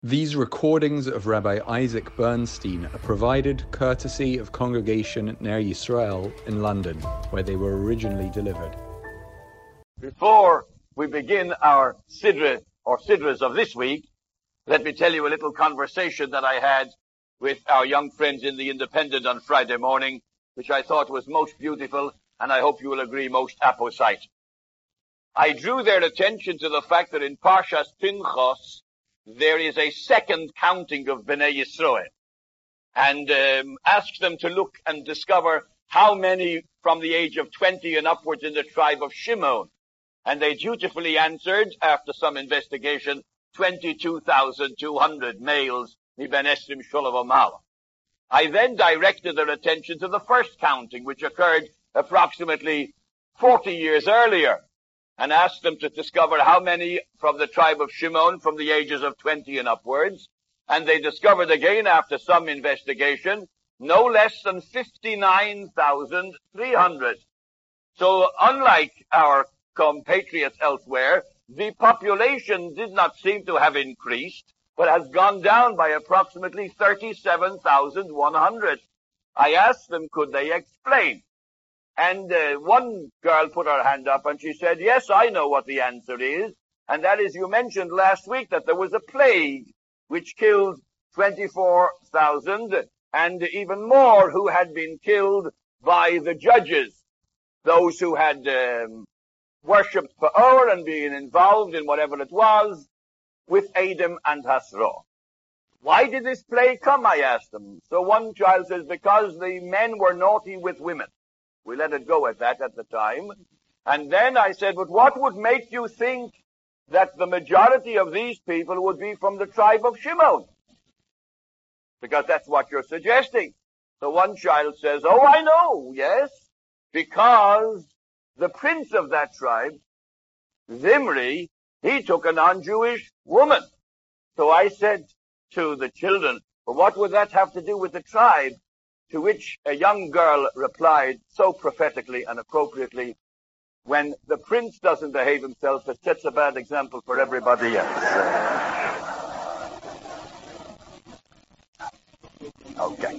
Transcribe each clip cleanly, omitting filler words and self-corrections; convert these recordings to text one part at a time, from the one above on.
These recordings of Rabbi Isaac Bernstein are provided courtesy of Congregation Ner Yisrael in London, where they were originally delivered. Before we begin our Sidra or Sidras of this week, let me tell you a little conversation that I had with our young friends in the Independent on Friday morning, which I thought was most beautiful, and I hope you will agree most apposite. I drew their attention to the fact that in Parshas Pinchas, there is a second counting of Bnei Yisroel, and asked them to look and discover how many from the age of 20 and upwards in the tribe of Shimon. And they dutifully answered, after some investigation, 22,200 males, Miben Esrim Sholav Omala. I then directed their attention to the first counting, which occurred approximately 40 years earlier, and asked them to discover how many from the tribe of Shimon from the ages of 20 and upwards. And they discovered again, after some investigation, no less than 59,300. So unlike our compatriots elsewhere, the population did not seem to have increased, but has gone down by approximately 37,100. I asked them, could they explain? And one girl put her hand up and she said, yes, I know what the answer is. And that is, you mentioned last week that there was a plague which killed 24,000 and even more who had been killed by the judges, those who had worshipped Peor and been involved in whatever it was with Edom and Hasra. Why did this plague come, I asked them. So one child says, because the men were naughty with women. We let it go at that at the time. And then I said, but what would make you think that the majority of these people would be from the tribe of Shimon? Because that's what you're suggesting. So one child says, oh, I know, yes, because the prince of that tribe, Zimri, he took a non-Jewish woman. So I said to the children, well, what would that have to do with the tribe? To which a young girl replied so prophetically and appropriately, when the prince doesn't behave himself, it sets a bad example for everybody else. Okay.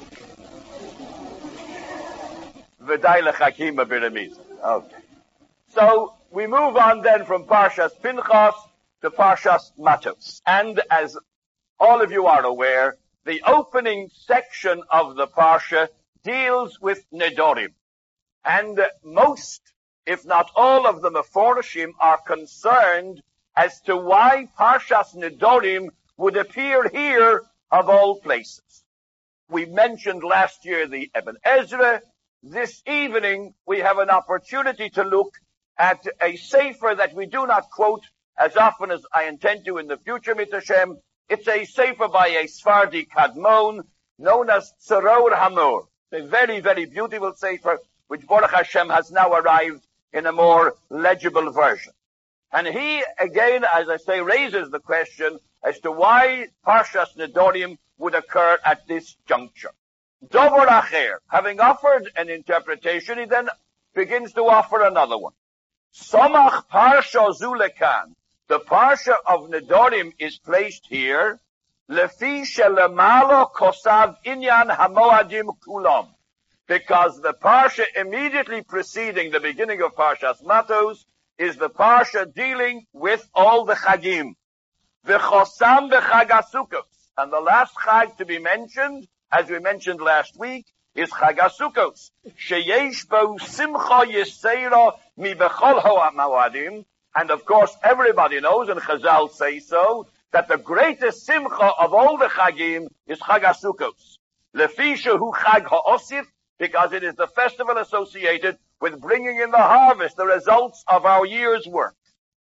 Okay. So we move on then from Parshas Pinchas to Parshas Matos. And as all of you are aware, the opening section of the Parsha deals with Nedorim. And most, if not all of the Meforshim are concerned as to why Parshas Nedorim would appear here of all places. We mentioned last year the Eben Ezra. This evening we have an opportunity to look at a sefer that we do not quote as often as I intend to in the future, Mit Hashem. It's a sefer by a Sfardi Kadmon known as Tzoror Hamor. It's a very, very beautiful sefer which Baruch Hashem has now arrived in a more legible version. And he, again, as I say, raises the question as to why Parshas Nedorim would occur at this juncture. Dovor Acher, having offered an interpretation, he then begins to offer another one. Somach Parsha Zulekan. The Parsha of Nedorim is placed here, Lefi shelemalo kosav inyan hamoadim kulam, because the Parsha immediately preceding the beginning of Parshas Matos is the Parsha dealing with all the Chagim. V'chosam v'chag HaSukkos. And the last Chag to be mentioned, as we mentioned last week, is Chag HaSukkos. Sheyesh bo simcha yisera mi bechol ha'moadim. And of course, everybody knows, and Chazal say so, that the greatest simcha of all the Chagim is Chag HaSukkos. Lefi shehu Chag HaOsif, because it is the festival associated with bringing in the harvest, the results of our year's work.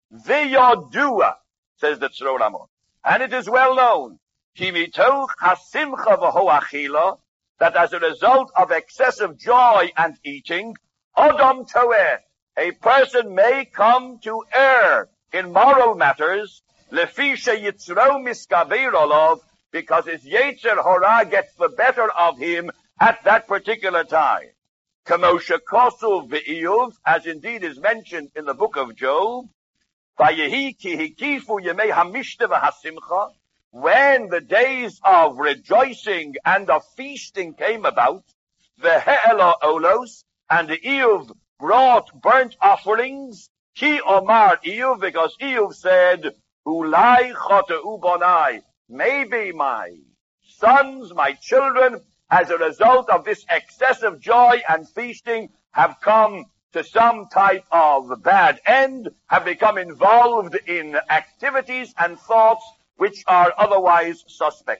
V'yodua, says the Tzoror Hamor. And it is well known, ki mitoch hasimcha v'ho achila, that as a result of excessive joy and eating, Odom toeh, a person may come to err in moral matters, lefi sheyitzro miskaber olav, because his Yetzer Hora gets the better of him at that particular time. Kamosha Kosuv v'Iyuv, as indeed is mentioned in the book of Job, Vayehi ki hikifu yemei hamishta v'hasimcha, when the days of rejoicing and of feasting came about, the He'ela Olos, and Eov brought burnt offerings, Ki Omar Eov, because Eov said, Ulai Chota'u Bonai, maybe my sons, my children, as a result of this excessive joy and feasting, have come to some type of bad end, have become involved in activities and thoughts which are otherwise suspect.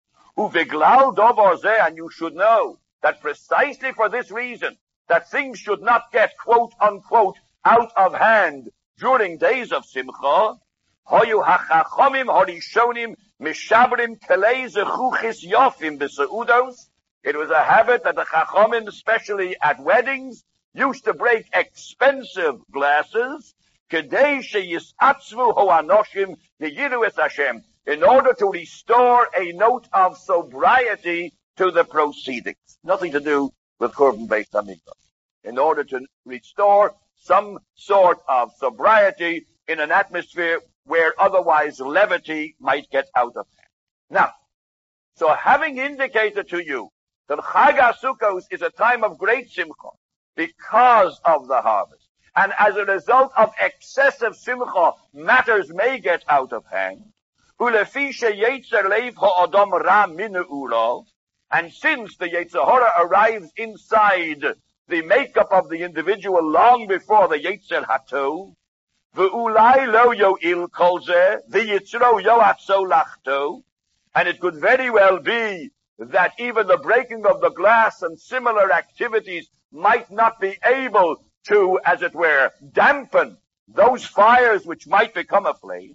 Uviglal dovar zeh, and you should know that precisely for this reason, that things should not get quote unquote out of hand during days of Simcha, hoyu hachachomim horishonim mishabrim kelei zechuchis yofim b'seudos. It was a habit that the chachomim, especially at weddings, used to break expensive glasses, kedei sheyisatzvu hoanoshim neyiru es Hashem, in order to restore a note of sobriety to the proceedings. Nothing to do with Korban Beis Hamikdash. In order to restore some sort of sobriety in an atmosphere where otherwise levity might get out of hand. Now, so having indicated to you that Chag HaSukkos is a time of great simcha because of the harvest, and as a result of excessive simcha, matters may get out of hand, ulefi sheyetzer leiv ha'adam ra minu uro, and since the Yetzer Hara arrives inside the makeup of the individual long before the Yetzer Hatov, v'ulai lo yo'il kol zeh, v'yitzro yo'atzo lachto, and it could very well be that even the breaking of the glass and similar activities might not be able to, as it were, dampen those fires which might become aflame.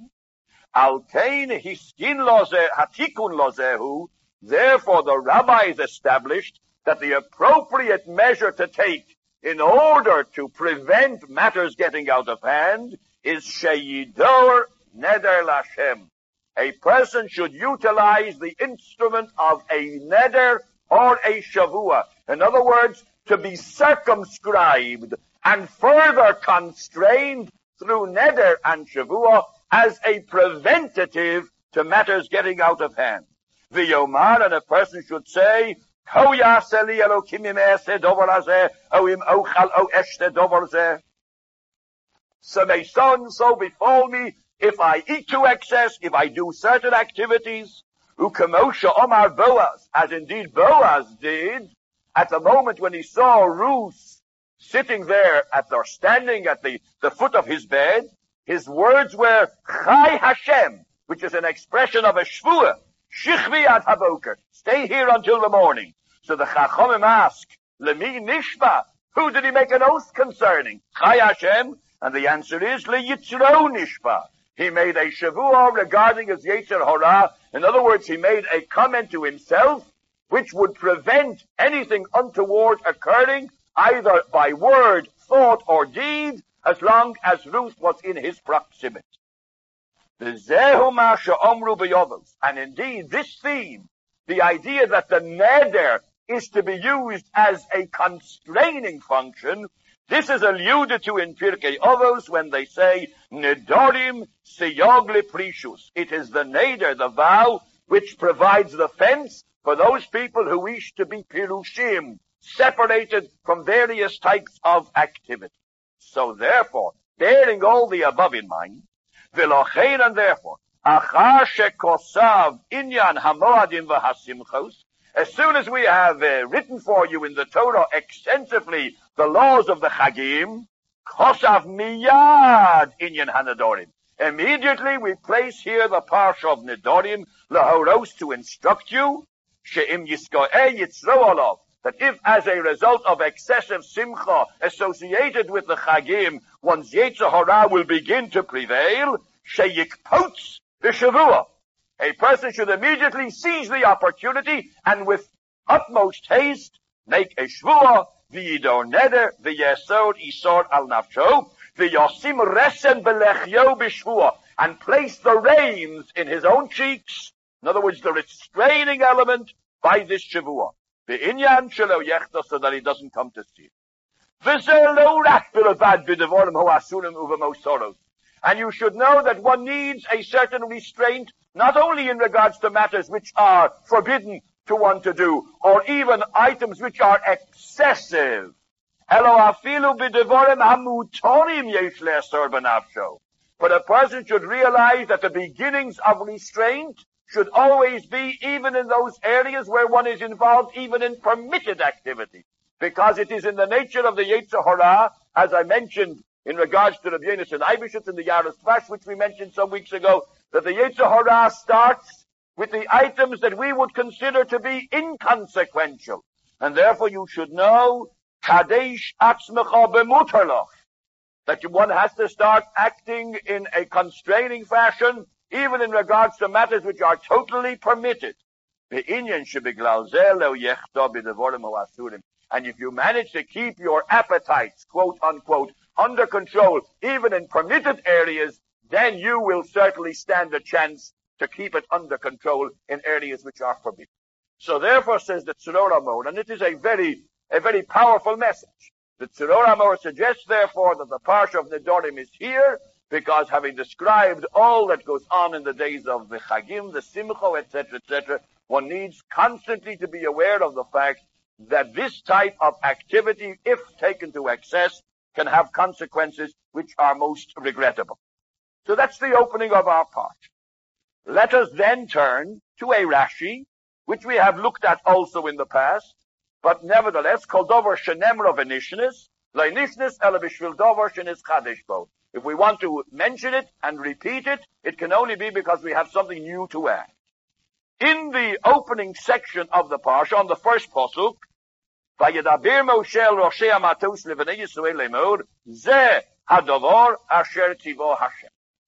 Al kein hiskin lozeh hatikun lozehu. Therefore, the rabbis established that the appropriate measure to take in order to prevent matters getting out of hand is sheyidor neder lashem. A person should utilize the instrument of a neder or a shavua. In other words, to be circumscribed and further constrained through neder and shavua as a preventative to matters getting out of hand. The Yomar, and a person should say, so may so and so befall me if I eat to excess, if I do certain activities. Ukamosha Omar Boaz, as indeed Boaz did, at the moment when he saw Ruth sitting there or standing at the foot of his bed, his words were Chai Hashem, which is an expression of a shvuah. Shichvi ad haboker. Stay here until the morning. So the Chachomim ask, Lemi nishba. Who did he make an oath concerning? Chai Hashem? And the answer is, Le Yitzro nishba. He made a shavua regarding his Yetzer Hara. In other words, he made a comment to himself, which would prevent anything untoward occurring, either by word, thought, or deed, as long as Ruth was in his proximity. And indeed, this theme, the idea that the neder is to be used as a constraining function, this is alluded to in Pirkei Avos when they say, Nedorim seyog leprishus. It is the neder, the vow, which provides the fence for those people who wish to be pirushim, separated from various types of activity. So therefore, bearing all the above in mind, and therefore, as soon as we have written for you in the Torah extensively the laws of the Chagim, kosav miyad inyan hanadorim. Immediately we place here the parsha of Nedorim, lahoros, to instruct you, she'im yisko'eh yitzro olav, that if as a result of excessive simcha associated with the Chagim, one's Yetzer Hara will begin to prevail, sheyikpots b'shavua. A person should immediately seize the opportunity and with utmost haste make a shvua, v'yidor neder, v'yesod isor al nafsho, v'yosim resen belechyo b'shvua, and place the reins in his own cheeks, in other words, the restraining element, by this shavua. V'inyan shelo yechta, so that he doesn't come to steal. V'zer lo rak b'levad b'devorim ho'asurim u'v'mosoros. And you should know that one needs a certain restraint not only in regards to matters which are forbidden to one to do, or even items which are excessive. But a person should realize that the beginnings of restraint should always be even in those areas where one is involved, even in permitted activity. Because it is in the nature of the Yetzer Hara, as I mentioned in regards to Rabbi Yonasan Eibeshitz in the Yaros Dvash, which we mentioned some weeks ago, that the Yetzer Hara starts with the items that we would consider to be inconsequential. And therefore you should know, Kadesh atzmecha b'mutarlach, that one has to start acting in a constraining fashion, even in regards to matters which are totally permitted. And if you manage to keep your appetites, quote unquote, under control, even in permitted areas, then you will certainly stand a chance to keep it under control in areas which are forbidden. So therefore, says the Tzoror HaMor, and it is a very powerful message. The Tzoror HaMor suggests, therefore, that the Parsha of Nedorim is here, because having described all that goes on in the days of the Chagim, the Simcha, etc., one needs constantly to be aware of the fact that this type of activity, if taken to excess, can have consequences which are most regrettable. So that's the opening of our part. Let us then turn to a Rashi, which we have looked at also in the past, but nevertheless, Kol Dover Shenemra V'Nishnis, L'Nishnis Ela B'Shvil Dover Shenis Chadesh Bo. If we want to mention it and repeat it, it can only be because we have something new to add. In the opening section of the Parsha, on the first pasuk, Vayedaber Moshe el Roshei HaMatos Levenei Yisrael Lemor, Zeh Hadavar Asher Tzivo Hashem.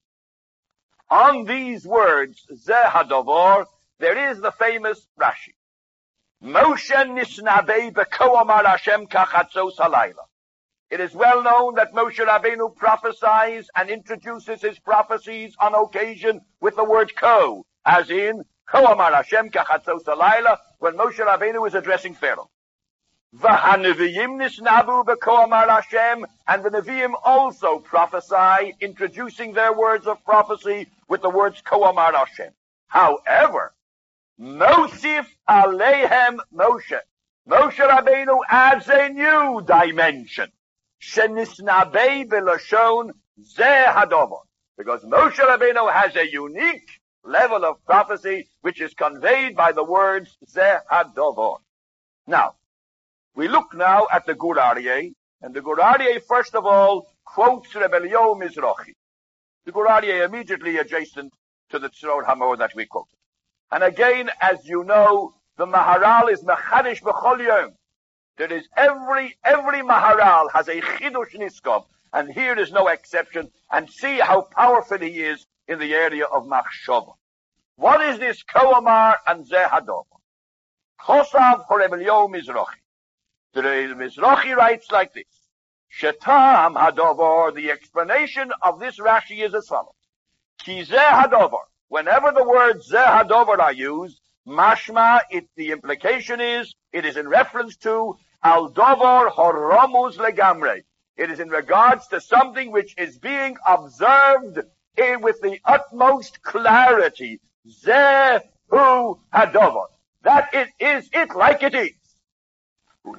On these words, Zeh Hadavar, there is the famous Rashi. Moshe Nisnabei B'Ko Amar Hashem Kachatzos Halayla. It is well known that Moshe Rabbeinu prophesies and introduces his prophecies on occasion with the word Ko, as in Ko Amar Hashem Kachatzos Halayla, when Moshe Rabbeinu is addressing Pharaoh. V'haneviyim nisnabu b'ko amar Hashem, and the Nevi'im also prophesy, introducing their words of prophecy with the words Ko amar Hashem. However, Mosif Aleihem Moshe. Moshe Rabbeinu adds a new dimension. Shenisnabei b'lashon zeh hadover. Because Moshe Rabbeinu has a unique level of prophecy which is conveyed by the words zeh hadover. Now, we look now at the Gur Aryeh, and the Gur Aryeh first of all quotes Rebbe Eliyahu Mizrahi. The Gur Aryeh immediately adjacent to the Tzoror HaMor that we quoted. And again, as you know, the Maharal is Mechadish B'chol Yom. There is every Maharal has a Chidush Niskov, and here is no exception, and see how powerful he is in the area of Machshava. What is this Ko Amar and Zeh Hadover? Chosav Rebbe Eliyahu Mizrahi. The Mizrahi writes like this. Shetam Hadover, the explanation of this Rashi is as follows. Ki Zeh Hadover. Whenever the words Zeh Hadover are used, mashma, the implication is, it is in reference to Al Dover Horomuz Legamre. It is in regards to something which is being observed with the utmost clarity. Zeh Hu Hadover. That it is it like it is. And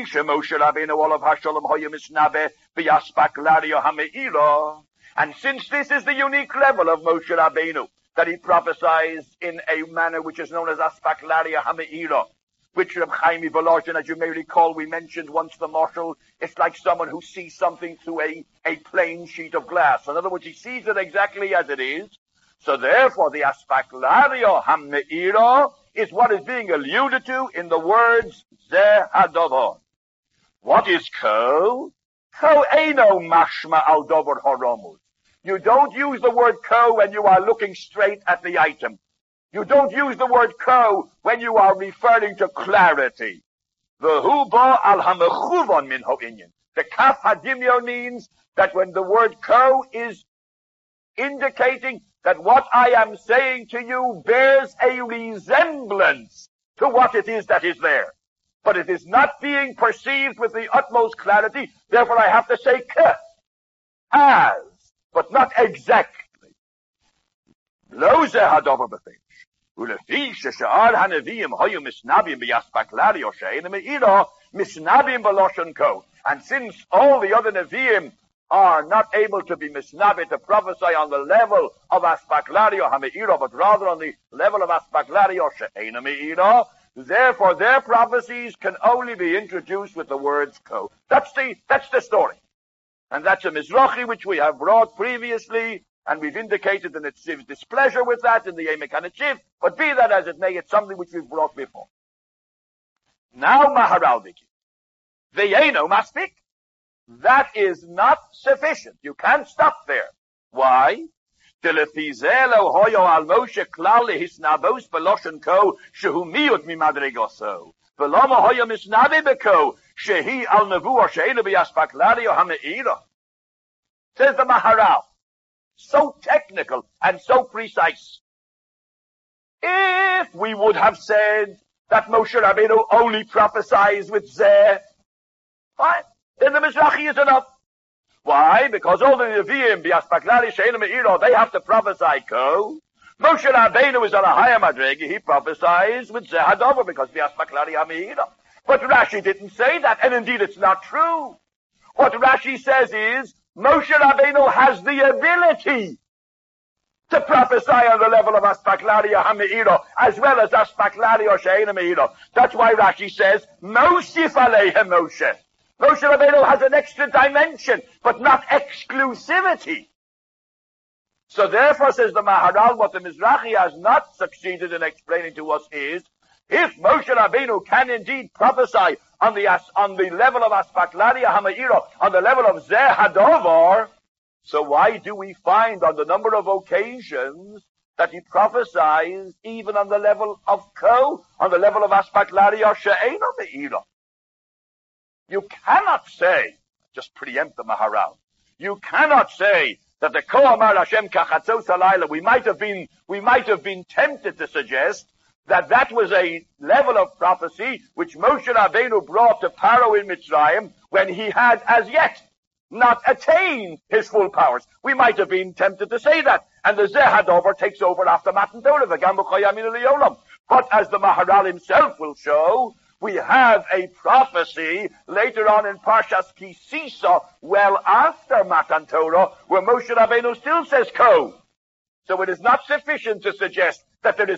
since this is the unique level of Moshe Rabbeinu, that he prophesies in a manner which is known as Aspaklaria Hameira, which Reb Chaim Volozhin, as you may recall, we mentioned once the marshal, it's like someone who sees something through a plain sheet of glass. In other words, he sees it exactly as it is. So therefore, the Aspaklaria Hameira is what is being alluded to in the words Zeh Hadover. What is Ko? Ko eino mashma al dover horomus. You don't use the word Ko when you are looking straight at the item. You don't use the word Ko when you are referring to clarity. V'hu ba al hamechuvon min ho'inyan. The kaf hadimyo means that when the word Ko is indicating that what I am saying to you bears a resemblance to what it is that is there. But it is not being perceived with the utmost clarity, therefore I have to say K, as, but not exactly. Lo ze hadover befesh. Ulefi sheshar hanavim hoyu misnabim b'yaspaklari or she'ena me'ira misnabim b'loshon ko. And since all the other Nevi'im are not able to be misnabi to prophesy on the level of aspaklari or hame'ira, but rather on the level of aspaklari or she'ena me'ira, therefore their prophecies can only be introduced with the words ko. That's the story. And that's a Mizrahi which we have brought previously, and we've indicated the Netziv's displeasure with that in the Emek HaNetziv, but be that as it may, it's something which we've brought before. Now Maharal Diki. Ve'eno maspik. That is not sufficient. You can't stop there. Why? Telefizelo hoyo al Moshe klal lehisnabos beloshen ko shehu miyut mimadregoso. Veloma hoyo misnabe beko shehi al nevuah she'ena b'yaspaklari o hame'ira. Says the Maharal. So technical and so precise. If we would have said that Moshe Rabbeinu only prophesies with Zeh, fine. Then the Mizrahi is enough. Why? Because all the Nevi'im, B'yaspaklari she'ena me'ira, they have to prophesy ko. Moshe Rabbeinu is on a higher madregi. He prophesies with Zeh Hadover because B'yaspaklari hame'ira. But Rashi didn't say that, and indeed it's not true. What Rashi says is, Moshe Rabbeinu has the ability to prophesy on the level of Aspaklari or Hame'ira, as well as Aspaklari or She'ena Me'ira. That's why Rashi says, Mosif Aleihem Moshe. Moshe Rabbeinu has an extra dimension, but not exclusivity. So therefore, says the Maharal, what the Mizrahi has not succeeded in explaining to us is, if Moshe Rabbeinu can indeed prophesy on the level of Aspaklari Hame'ira, on the level of Zeh Hadovar, so why do we find on the number of occasions that he prophesies even on the level of Ko, on the level of Aspaklari or She'ena Me'ira? You cannot say, just preempt the Maharal, you cannot say that the Ko Amar Hashem Kachatzos Halayla, we might have been tempted to suggest that was a level of prophecy which Moshe Rabbeinu brought to Paro in Mitzrayim when he had as yet not attained his full powers. We might have been tempted to say that, and the Zeh Hadover takes over after Matan Torah, v'gam b'choyamin l'yolam. But as the Maharal himself will show, we have a prophecy later on in Parshas Ki Sisa, well after Matan Torah, where Moshe Rabbeinu still says Ko. So it is not sufficient to suggest that there is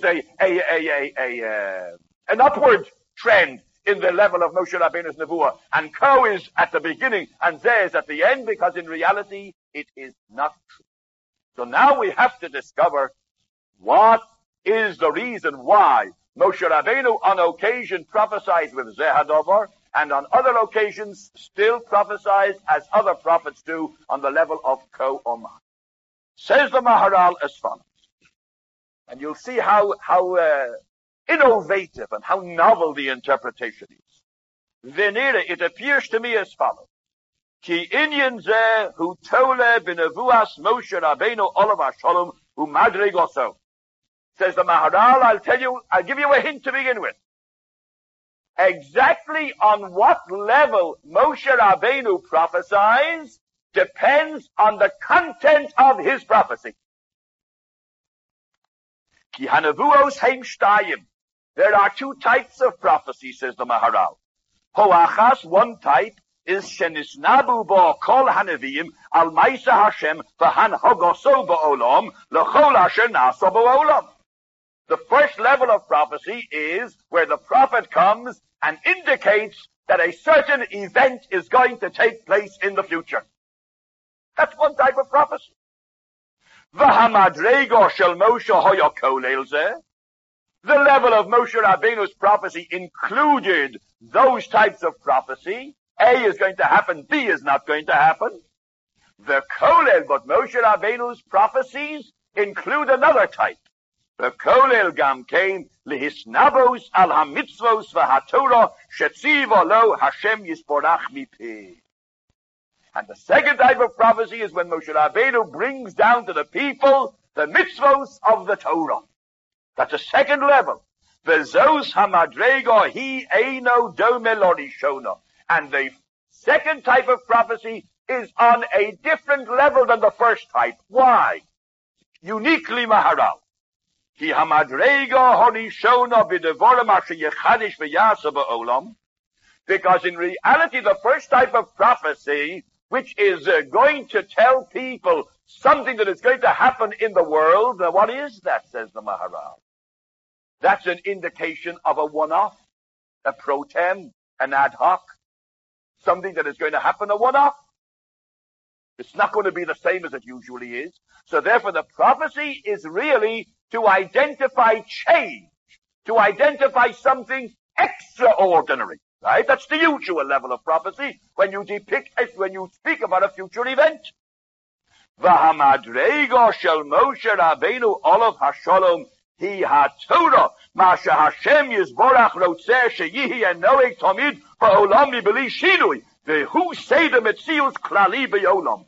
an upward trend in the level of Moshe Rabbeinu's Nevuah, and Ko is at the beginning and Zeh is at the end, because in reality it is not true. So now we have to discover what is the reason why Moshe Rabbeinu on occasion prophesies with Zeh Hadover, and on other occasions still prophesies as other prophets do on the level of Ko Omar. Says the Maharal as follows, and you'll see how innovative and how novel the interpretation is. Venere, it appears to me as follows. Ki inyan zeh hu tole b'nevuas Moshe Rabbeinu olav hashalom hu madrig also. Says the Maharal, I'll give you a hint to begin with. Exactly on what level Moshe Rabbeinu prophesies depends on the content of his prophecy. Ki hanevuos heim shtayim. There are two types of prophecy, says the Maharal. Hoachas, one type, is shenisnabu bo kol hanevim al maisa Hashem v'han hogoso ba'olam l'chol asher naso ba'olam. The first level of prophecy is where the prophet comes and indicates that a certain event is going to take place in the future. That's one type of prophecy. V'hamadrego shel Moshe hoya kolel zeh. The level of Moshe Rabbeinu's prophecy included those types of prophecy. A is going to happen, B is not going to happen. The kolel, but Moshe Rabbeinu's prophecies include another type. The kolel gam kein lehisnabos al hamitzvos v'hatorah shetziva lo Hashem yisporach mipeh. And the second type of prophecy is when Moshe Rabbeinu brings down to the people the mitzvos of the Torah. That's a second level. V'zos hamadrego hi eino dome lorishona. And the second type of prophecy is on a different level than the first type. Why? Uniquely Maharal. Ki hamadrega horishona b'devorim asher yechadish v'yasa ba'olam. Because in reality, the first type of prophecy, which is going to tell people something that is going to happen in the world, what is that, says the Maharal? That's an indication of a one-off, a pro tem, an ad hoc, something that is going to happen, a one-off. It's not going to be the same as it usually is. So therefore, the prophecy is really to identify change, to identify something extraordinary. Right? That's the usual level of prophecy when you speak about a future event. V'hamadrega shel Moshe Rabbeinu olav hashalom hi haTorah masha Hashem yizborach rotzeh sheyihi enoeg tamid ba'olam mibli shinui vehu seder metzius klali b'olam.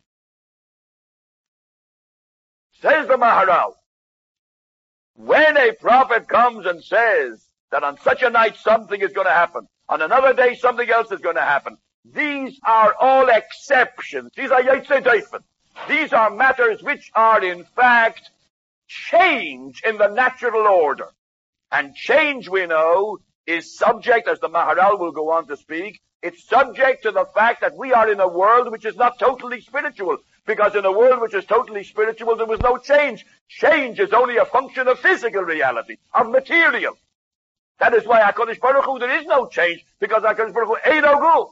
Says the Maharal, when a prophet comes and says that on such a night something is going to happen, on another day, something else is going to happen. These are all exceptions. These are Yetzer Deifen. These are matters which are, in fact, change in the natural order. And change, we know, is subject, as the Maharal will go on to speak, it's subject to the fact that we are in a world which is not totally spiritual. Because in a world which is totally spiritual, there was no change. Change is only a function of physical reality, of material. That is why HaKadosh Baruch Hu, there is no change, because HaKadosh Baruch Hu ain't no good.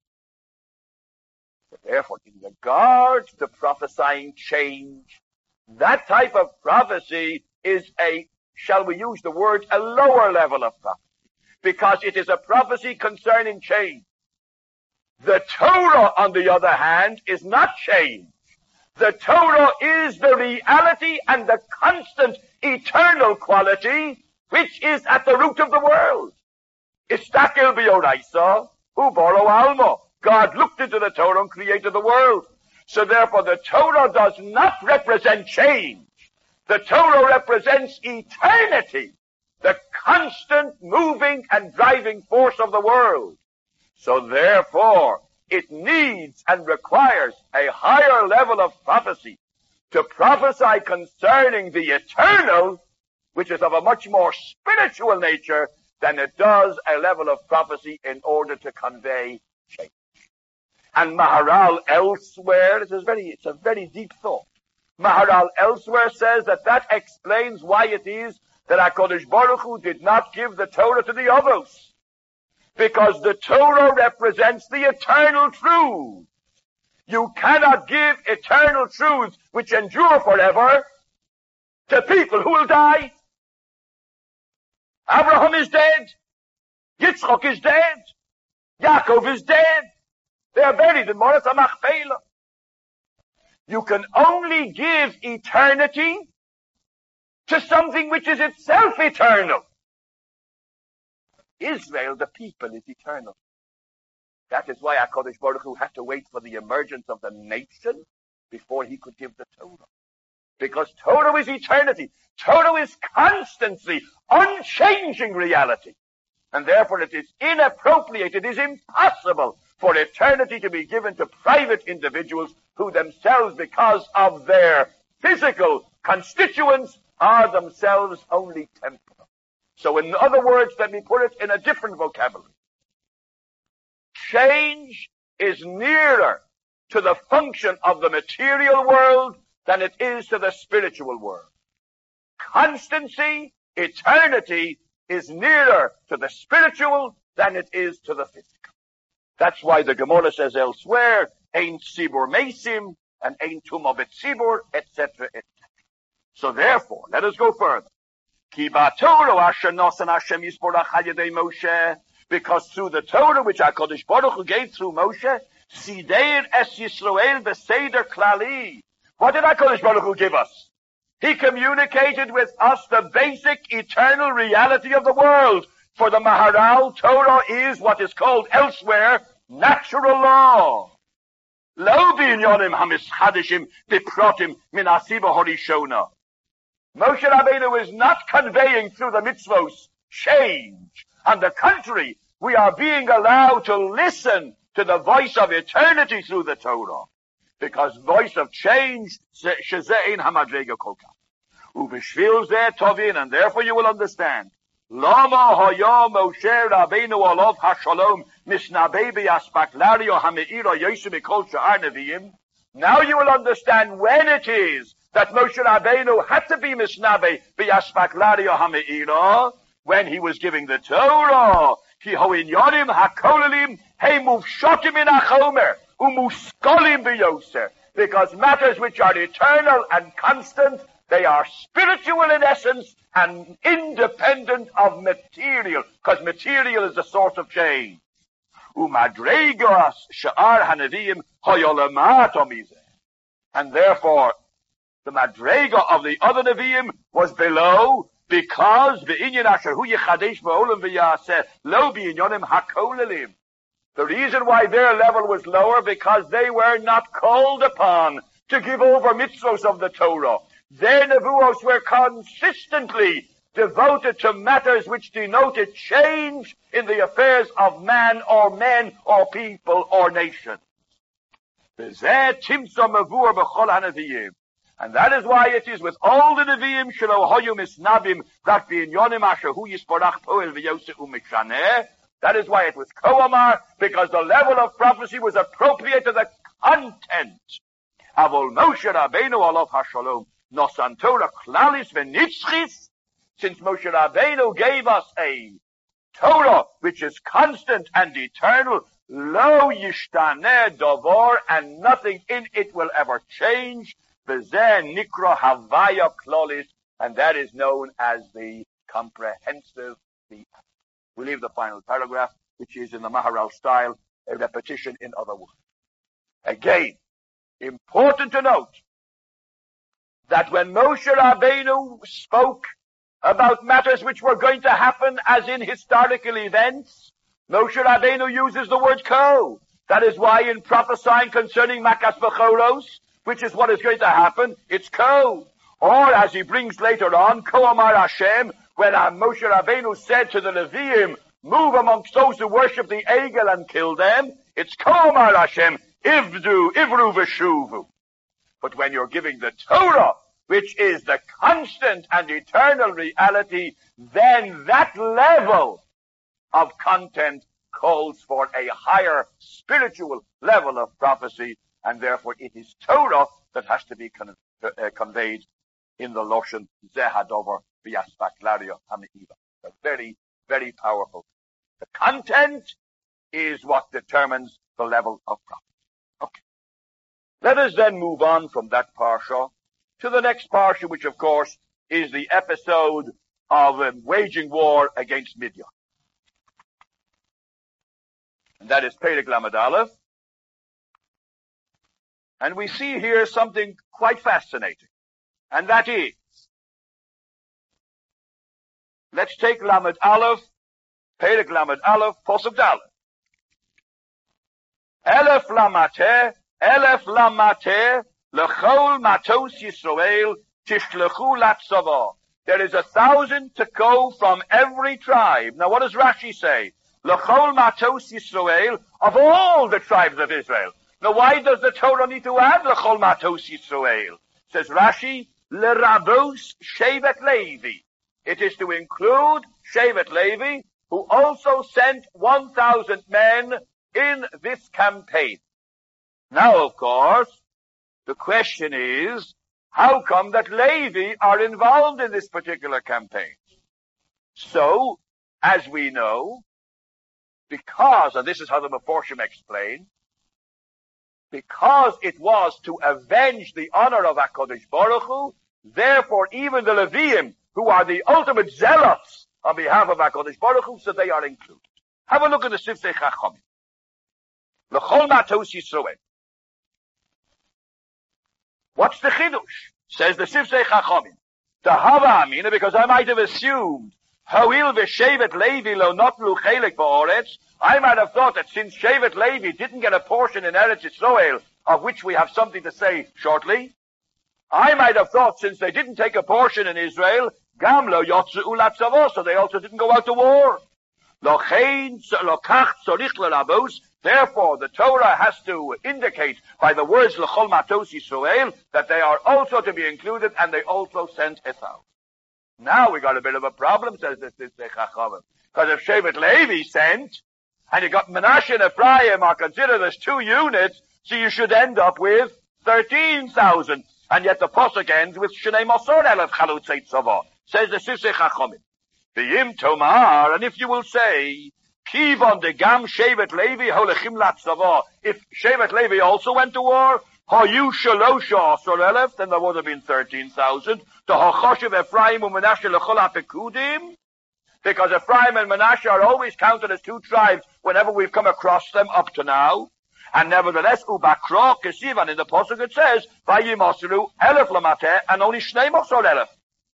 Therefore, in regard to prophesying change, that type of prophecy is shall we use the word, a lower level of prophecy, because it is a prophecy concerning change. The Torah, on the other hand, is not change. The Torah is the reality and the constant eternal quality which is at the root of the world. Istakel b'yoraisa, hu baro alma. God looked into the Torah and created the world. So therefore the Torah does not represent change. The Torah represents eternity, the constant moving and driving force of the world. So therefore it needs and requires a higher level of prophecy to prophesy concerning the eternal, which is of a much more spiritual nature than it does a level of prophecy in order to convey change. And Maharal elsewhere, it's a very deep thought. Maharal elsewhere says that explains why it is that HaKadosh Baruch Hu did not give the Torah to the Avos. Because the Torah represents the eternal truth. You cannot give eternal truths which endure forever to people who will die. Abraham is dead. Yitzchak is dead. Yaakov is dead. They are buried in Moras HaMachpelah. You can only give eternity to something which is itself eternal. Israel, the people, is eternal. That is why HaKadosh Baruch Hu had to wait for the emergence of the nation before he could give the Torah. Because Torah is eternity. Torah is constancy, unchanging reality. And therefore it is inappropriate, it is impossible for eternity to be given to private individuals who themselves, because of their physical constituents, are themselves only temporal. So in other words, let me put it in a different vocabulary. Change is nearer to the function of the material world than it is to the spiritual world. Constancy, eternity, is nearer to the spiritual than it is to the physical. That's why the Gemara says elsewhere, Ein Tzibur Mesim, and Ein Tumah B'Tzibur, etc., etc. So therefore, let us go further. Ki ba'Torah asher nosan Hashem yisborach hayedei Moshe, because through the Torah which HaKadosh Baruch Hu gave through Moshe, Sideir es Yisrael b'Seder Klali. What did HaKadosh Baruch Hu give us? He communicated with us the basic eternal reality of the world. For the Maharal, Torah is what is called elsewhere natural law. Lo b'inyonim hamischadishim biprotim min asiba horishona. Moshe Rabbeinu is not conveying through the mitzvos change. On the contrary, we are being allowed to listen to the voice of eternity through the Torah. Because voice of change, shezein hamadrega kolka. Uvishvil zeh tovin, and therefore you will understand. Lama haya Moshe Rabbeinu olav hashalom misnabei b'yaspaklario hameira yosem mikol sha'ar neviim. Now you will understand when it is that Moshe Rabbeinu had to be misnabei b'yaspaklario hameira, when he was giving the Torah. Ki hoinyonim hakolalim he muvshotim in achomer umuskolim b'yoser. Because matters which are eternal and constant, they are spiritual in essence and independent of material, because material is the source of change. Umadregos sha'ar hanavim hoyolamat omizeh. And therefore, the madrega of the other Nevi'im was below, because be'inyan asher hu yichadesh ba'olam v'yaseh lo be'inyonim hakolalim. The reason why their level was lower, because they were not called upon to give over mitzvos of the Torah. Their nevuos were consistently devoted to matters which denoted change in the affairs of man or men or people or nations. And that is why it is with all the Nevi'im shelo hoyu misnabim that b'inyonim asher hu yisporach poel v'yoseh u'mishaneh. That is why it was Koamar, because the level of prophecy was appropriate to the content. Avol Moshe Rabbeinu olav hashalom nosan Torah klalis v'nitzchis. Since Moshe Rabbeinu gave us a Torah which is constant and eternal, lo yishtaneh davar, and nothing in it will ever change. V'zeh nikra havaya klalis, and that is known as the comprehensive theology. We leave the final paragraph, which is in the Maharal style, a repetition in other words. Again, important to note that when Moshe Rabbeinu spoke about matters which were going to happen as in historical events, Moshe Rabbeinu uses the word ko. That is why in prophesying concerning Makas Bechoros, which is what is going to happen, it's ko. Or as he brings later on, Ko Amar Hashem, when Moshe Rabbeinu said to the Nevi'im, move amongst those who worship the Egel and kill them, it's Ko Amar Hashem, Ivru v'shuvu. But when you're giving the Torah, which is the constant and eternal reality, then that level of content calls for a higher spiritual level of prophecy, and therefore it is Torah that has to be conveyed in the Loshen Zehadover V'yaspaklario Hami'iva. Very, very powerful. The content is what determines the level of prophecy. Okay. Let us then move on from that parsha to the next parsha, which of course is the episode of waging war against Midian. And that is Perek Lamed Aleph. And we see here something quite fascinating. And that is, let's take Lamed Aleph, Perek Lamed Aleph, Posuk Dalet. Elef lamate, lechol matos Yisrael, tishlechu latzava. There is 1,000 to go from every tribe. Now what does Rashi say? Lechol matos Yisrael, of all the tribes of Israel. Now why does the Torah need to add lechol matos Yisrael? Says Rashi, lerabos Shevet Levi. It is to include Shevet Levi, who also sent 1,000 men in this campaign. Now, of course, the question is, how come that Levi are involved in this particular campaign? So, as we know, because, and this is how the Meforshim explain, because it was to avenge the honor of HaKadosh Baruch Hu, therefore even the Leviim, who are the ultimate zealots on behalf of HaKadosh Baruch Hu, so they are included. Have a look at the Sifsei Chachamim. L'chol matos Yisroel. What's the chidush? Says the Sifsei Chachamim. Tahava amina, because I might have assumed, Hoil v'shevet Levi lo notlu chelik ba'oretz, I might have thought that since Shevet Levi didn't get a portion in Eretz Yisrael, of which we have something to say shortly, I might have thought since they didn't take a portion in Israel, Gam lo yotzu latzavo, so they also didn't go out to war. Lochein lokach tzorich lerabos Therefore, the Torah has to indicate by the words L'chol Matos Yisrael that they are also to be included, and they also sent 1,000. Now we got a bit of a problem, says the Sifsei Chachamim. Because if Shevet Levi sent, and you got Menashe and Ephraim are considered as 2 units, so you should end up with 13,000. And yet the Pasuk ends with Shnei Mosor Elef Chalutzei Tzava. Says the Sifsei Chachamim. V'yim Tomar, and if you will say, Kivon de Gam Shevet Levi Holechim Latzava, if Shevet Levi also went to war, Hayu Shalosha Asor Elef, then there would have been 13,000. The Hachoshev Ephraim u'Menashe L'chol HaPekudim, because Ephraim and Menashe are always counted as 2 tribes whenever we've come across them up to now. And nevertheless, Ubakro Kesivan, in the Pasuk it says, Vayimosru Elef Lamateh, and only Shnei Mosor Elef.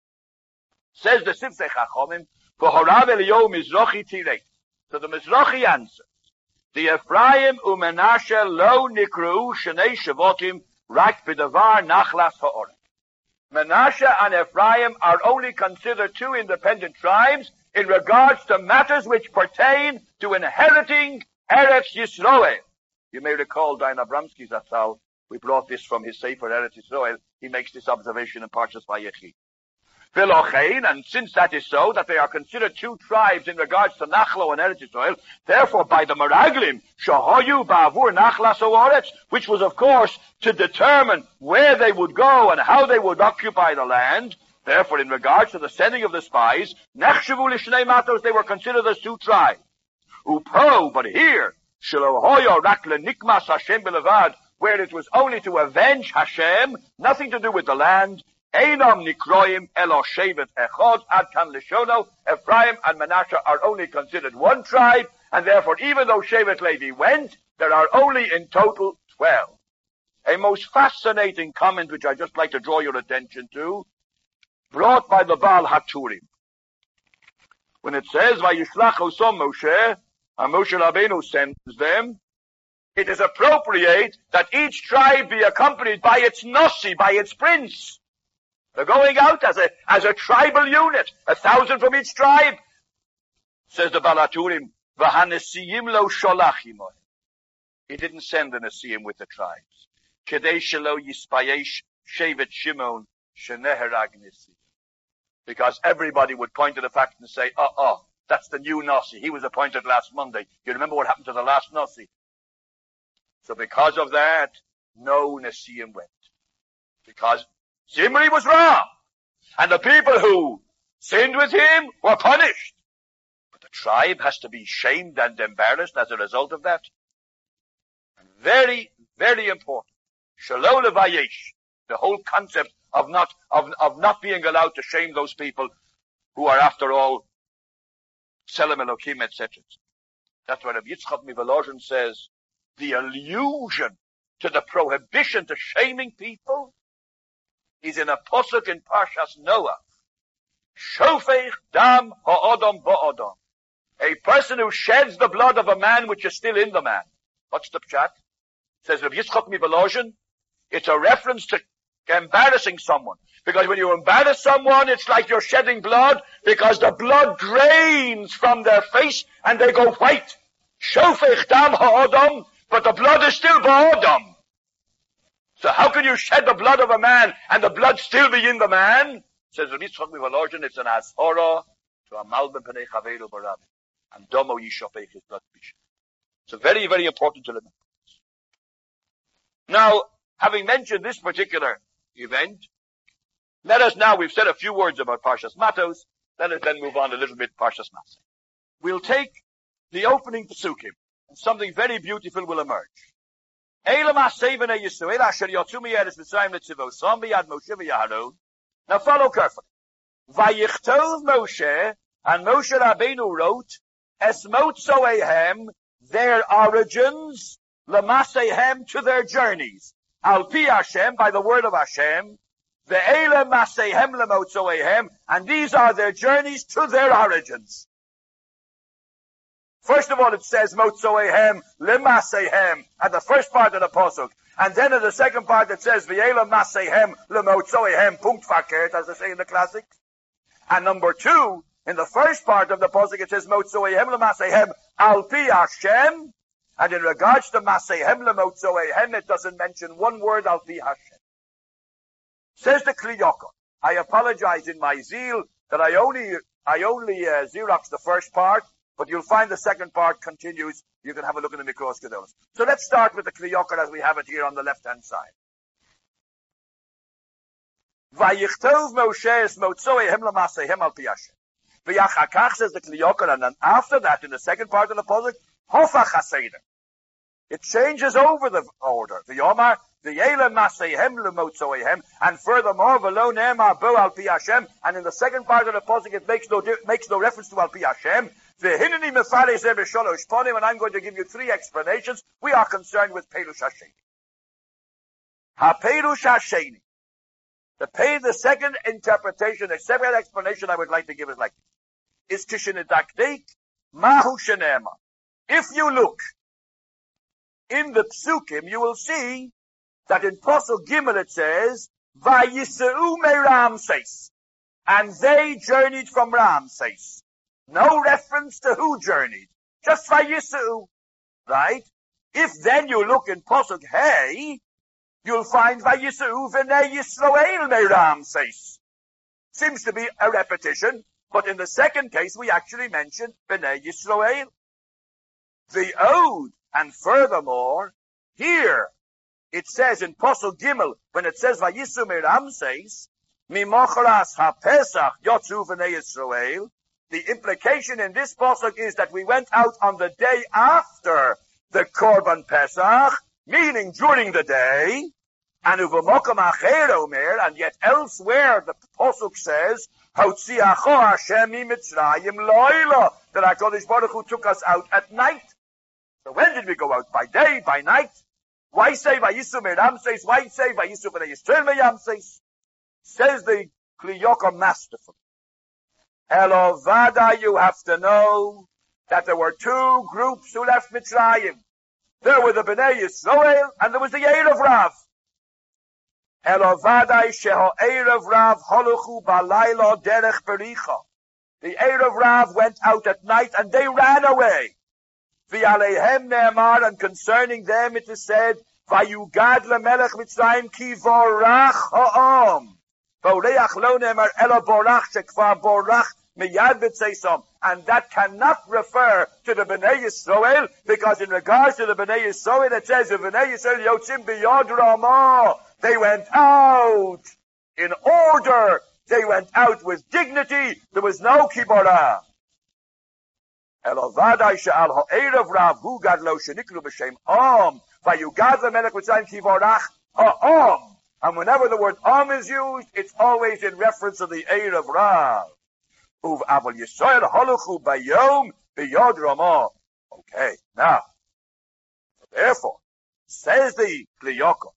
Says the Sifsei Chachamim, V'horav Eliyahu Mizrachi Tirei. So the Mizrachi answers, the Ephraim u'Menashe lo nikru Shnei Shavotim rak b'davar nachlas ha'orek. Menashe and Ephraim are only considered 2 independent tribes in regards to matters which pertain to inheriting Eretz Yisroel. You may recall Dayan Abramsky Zatzal, we brought this from his Sefer Eretz Yisroel. He makes this observation in Parshas Vayechi. And since that is so, that they are considered 2 tribes in regards to Nachlo and Eretz Yisrael, therefore by the Meraglim, Shahoyu Ba'avur Nachlas Oretz, which was of course to determine where they would go and how they would occupy the land, therefore in regards to the sending of the spies, Nechshavu Lishnei Matos, they were considered as 2 tribes. Upo, but here, Shilohoyo Rakle Nikmas Hashem Belevad, where it was only to avenge Hashem, nothing to do with the land, Einam Nikroim Elo Shevet Echod Ad Kan Lishono. Ephraim and Menashe are only considered 1 tribe, and therefore even though Shevet Levi went, there are only in total 12. A most fascinating comment which I'd just like to draw your attention to, brought by the Baal HaTurim. When it says, Vayishlach Osom Moshe, and Moshe Rabbeinu sends them, it is appropriate that each tribe be accompanied by its Nasi, by its prince. They're going out as a tribal unit, 1,000 from each tribe. Says the Baal HaTurim, V'hanesiyim lo sholachim. He didn't send the Nesiyim with the tribes. Kedei shelo yispayesh shevet Shimon sheneherag nisi. Because everybody would point to the fact and say, that's the new Nasi. He was appointed last Monday. You remember what happened to the last Nasi? So because of that, no Nesiyim went. Because Zimri was wrong. And the people who sinned with him were punished. But the tribe has to be shamed and embarrassed as a result of that. And very, very important. Shalom levayesh. The whole concept of not being allowed to shame those people who are after all Selim Elokim, etc. That's why Rabbi Yitzchak Mivolozhin says the allusion to the prohibition to shaming people is in a posuk in Parshas Noah. Shofech dam ha'odom ba'odom. A person who sheds the blood of a man which is still in the man. What's the pshat? Says Rabbi Yitzchak Mivolozhin, it's a reference to embarrassing someone. Because when you embarrass someone, it's like you're shedding blood, because the blood drains from their face and they go white. Shofech dam ha'odom, but the blood is still ba'odom. So how can you shed the blood of a man and the blood still be in the man? Says Rabbi Yitzchak Mivolozhin, it's an ashora to a malben penei chaveru barabbin. And domo yishofech his blood bishul. So very, very important to remember. Now, having mentioned this particular event, let us now, we've said a few words about Parshas Matos, let us then move on a little bit to Parshas Maseh. We'll take the opening Pesukim, and something very beautiful will emerge. Now follow carefully. Vayichtov Moshe, and Moshe Rabbeinu wrote, Esmotzoehem, their origins, Lamasehem, to their journeys. Al pi Hashem, by the word of Hashem, Ve'ele Masehem Lemotzoehem, and these are their journeys to their origins. First of all, it says Motzoehem Lemasehem at the first part of the pasuk, and then in the second part it says Ve'ele Masehem Lemotzoehem Punkt Fakert, as they say in the classics. And number 2, in the first part of the pasuk it says Motzoehem Lemasehem Al pi Hashem, And in regards to Maseihem Lemotzoehem, it doesn't mention one word Al Pi Hashem. Says the Kli Yakar, I apologize in my zeal that I only Xerox the first part, but you'll find the second part continues. You can have a look in the Mikros Gedolos. So let's start with the Kli Yakar as we have it here on the left-hand side. Vayichtov Moshe es Motzoehem Lemaseihem Al Pi Hashem. V'yachakach, says the Kli Yakar, and then after that, in the second part of the pasuk, Hofach HaSeder. It changes over the order. V'yomar, v'yele Maseihem Lemotzoehem, and furthermore, v'lo ne'emar bo Al Pi Hashem, and in the second part of the pasuk, it makes no reference to Al Pi Hashem. V'hineni mefarei zeh b'sholosh ponim, and I'm going to give you three explanations. We are concerned with Perush Hasheni. Ha-Perush Hasheni. The second interpretation, the second explanation I would like to give is like this. Is Kishinidakdik Mahu Shenema. If you look in the Psukim, you will see that in Posel Gimel it says, Vayiseu me Ramses. And they journeyed from Ramses. No reference to who journeyed. Just Vayiseu. Right? If then you look in Posel Hey, you'll find Vayiseu v'nei Yisroel me Ramses. Seems to be a repetition, but in the second case we actually mention v'nei Yisroel. The Ode, and furthermore, here it says in Posel Gimel, when it says Vayiseu me Ramses, Mimochras ha-Pesach yotzu v'nei Yisroel, the implication in this pasuk is that we went out on the day after the Korban Pesach, meaning during the day, and uvemokom acher omer, and yet elsewhere the pasuk says, Hotziacho Hashem miMitzrayim loila, that HaKadosh Baruch Hu took us out at night. So when did we go out? By day, by night? Why say Vayiseu me Ramses? Why say Vayiseu v'nei Yisrael me Ramses? Says the Kli Yakar masterful. Hello, Vada, you have to know that there were two groups who left Mitzrayim. There were the Bnei Yisrael, and there was the Erev Rav. Hello, Vada, sheho Erev Rav holuchu balayla derech bericha. The Erev Rav went out at night, and they ran away. V'aleihem ne'emar, and concerning them it is said, Vayugad lemelech Mitzrayim ki vorach ha'am. Voreach lo ne'emar ela borach shekvar borach miyad b'tzeisom. And that cannot refer to the Bnei Yisrael, because in regards to the Bnei Yisrael, it says, the Bnei Yisrael yotzim biyod ramah. They went out in order. They went out with dignity. There was no kiborah. Elovadai she'al ha'erev rav hu gadlo shenikru b'shem am. Vayugad lemelech Mitzrayim ki vorach ha'am. And whenever the word am is used, it's always in reference to the Erev Rav. Uv aval Yisrael holuchu bayom biyod ramah. Okay, now, therefore, says the Kli Yakar,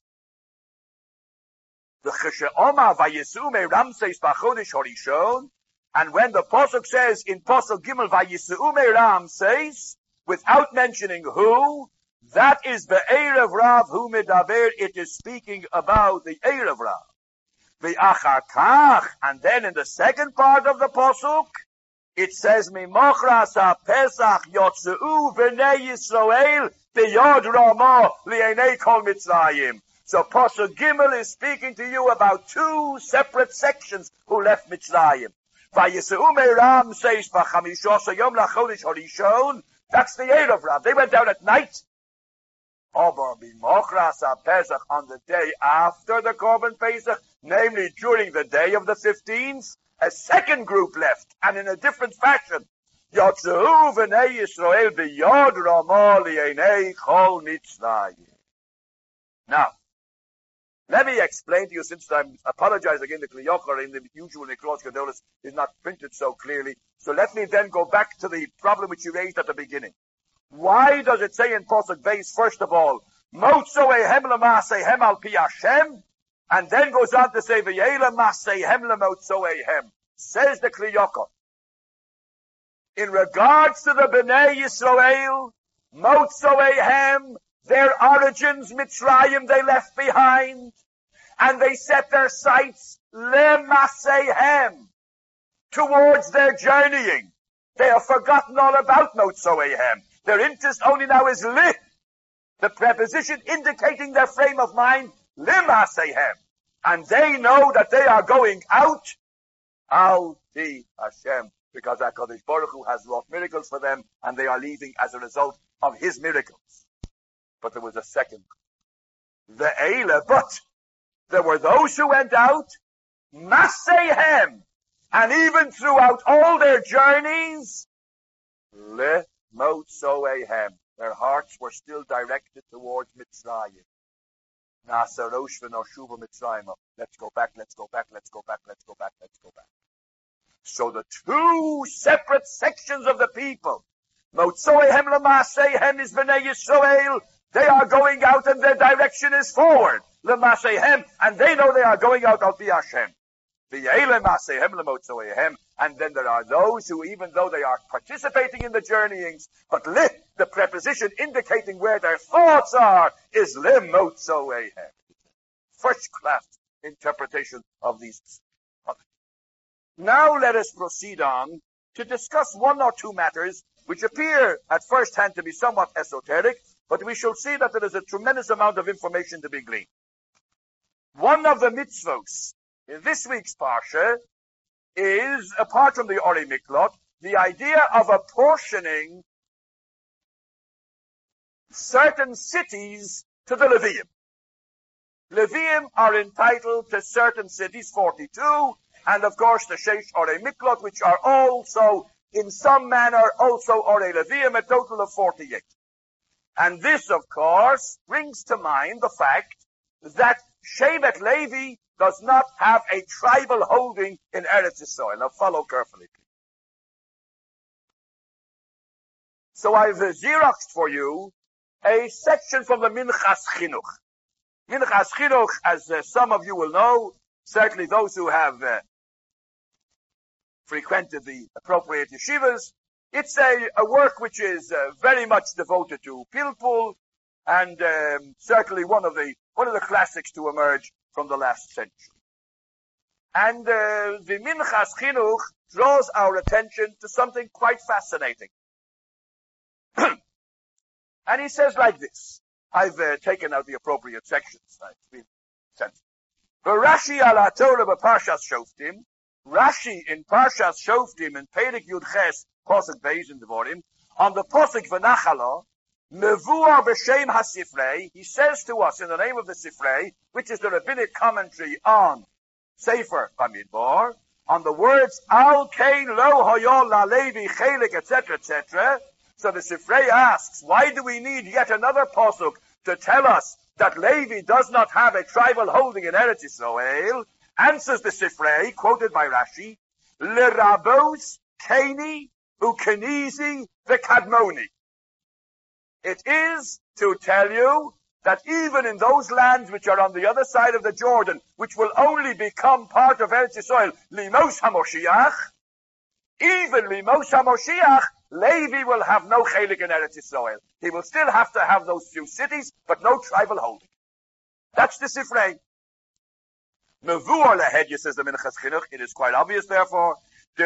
the Cheshe'oma Vayiseu me Ramses b'chodesh harishon, and when the pasuk says in Posel Gimel Vayiseu me Ramses, without mentioning who, that is the Erev Rav who medaber. It is speaking about the Erev Rav. V'achar kach, and then in the second part of the pasuk, it says Mimochras ha-Pesach yotzeu v'nei Yisrael b'yod ramah li'enei kol Mitzrayim. So Posel Gimel is speaking to you about two separate sections who left Mitzrayim. Vayiseu me Ramses b'chamishosa yom lachodesh harishon. That's the Erev Rav. They went out at night. Obar b'mochras ha-Pesach, on the day after the Korban Pesach, namely during the day of the 15th, a second group left, and in a different fashion. Yotzeu v'nei Yisrael b'yod ramah li'enei chol Mitzrayim. Now, let me explain to you, since I apologize again, the Kli Yakar in the usual Mikros Gedolos is not printed so clearly. So let me then go back to the problem which you raised at the beginning. Why does it say in Posuk Beis, first of all, Motzoehem lemaseihem al pi Hashem, and then goes on to say, V'yele maseihem lemotzoehem? Says the Kli Yakar, in regards to the Bnei Yisrael, Motzoehem, their origins, Mitzrayim, they left behind, and they set their sights lemaseihem, towards their journeying. They have forgotten all about Motzoehem. Their interest only now is the preposition indicating their frame of mind, limasehem. And they know that they are going out, al pi Hashem, because HaKadosh Baruch Hu has wrought miracles for them, and they are leaving as a result of his miracles. But there was a second. The Eile, but there were those who went out, masehem, and even throughout all their journeys, le motzoehem, their hearts were still directed towards Mitzrayim. Nasarosh v'noshuva Mitzrayim. Let's go back, let's go back, let's go back, let's go back, let's go back. So the two separate sections of the people, Motzoehem Lamasehem is Bnei Yisrael, they are going out and their direction is forward. Lamasehem, and they know they are going out al pi Hashem. V'yeile Masehem Lemotzoehem, and then there are those who, even though they are participating in the journeyings, but the preposition indicating where their thoughts are, is Lemotzoehem. First class interpretation of these. Now let us proceed on to discuss one or two matters which appear at first hand to be somewhat esoteric, but we shall see that there is a tremendous amount of information to be gleaned. One of the mitzvos in this week's parsha is, apart from the Orei Miklot, the idea of apportioning certain cities to the Leviim. Leviim are entitled to certain cities, 42, and of course the Sheish Orei Miklot, which are also, in some manner, also Orei Leviim, a total of 48. And this, of course, brings to mind the fact that Shevet Levi does not have a tribal holding in Eretz Yisrael. Now follow carefully, please. So I've xeroxed for you a section from the Minchas Chinuch. Minchas Chinuch, as some of you will know, certainly those who have frequented the appropriate yeshivas, it's a work which is very much devoted to Pilpul, and certainly one of the classics to emerge from the last century. And the Minchas Chinuch draws our attention to something quite fascinating. And he says like this. I've taken out the appropriate sections. It's been sent. Rashi ala Torah b'Parshas Shoftim. Rashi in Parshas Shoftim in Perek Yud Ches Posuk Beis in Devorim, on the Posuk V'Nachala, Mevuah b'Shem HaSifrei, he says to us in the name of the Sifrei, which is the rabbinic commentary on Sefer Bamidbar, on the words Al Kein Lo Hoyo La Levi Chelik, etc., etc. So the Sifrei asks, why do we need yet another Posuk to tell us that Levi does not have a tribal holding in Eretz Yisrael? Answers the Sifrei, quoted by Rashi, L'Rabos Keni Ukenizi V'Kadmoni. It is to tell you that even in those lands which are on the other side of the Jordan, which will only become part of Eretz Yisrael, Limos HaMoshiach, even Limos HaMoshiach, Levi will have no chelik in Eretz Yisrael. He will still have to have those few cities, but no tribal holding. That's the Sifrei. Mevuah lehedya, says the Minchas Chinuch, it is quite obvious, therefore, so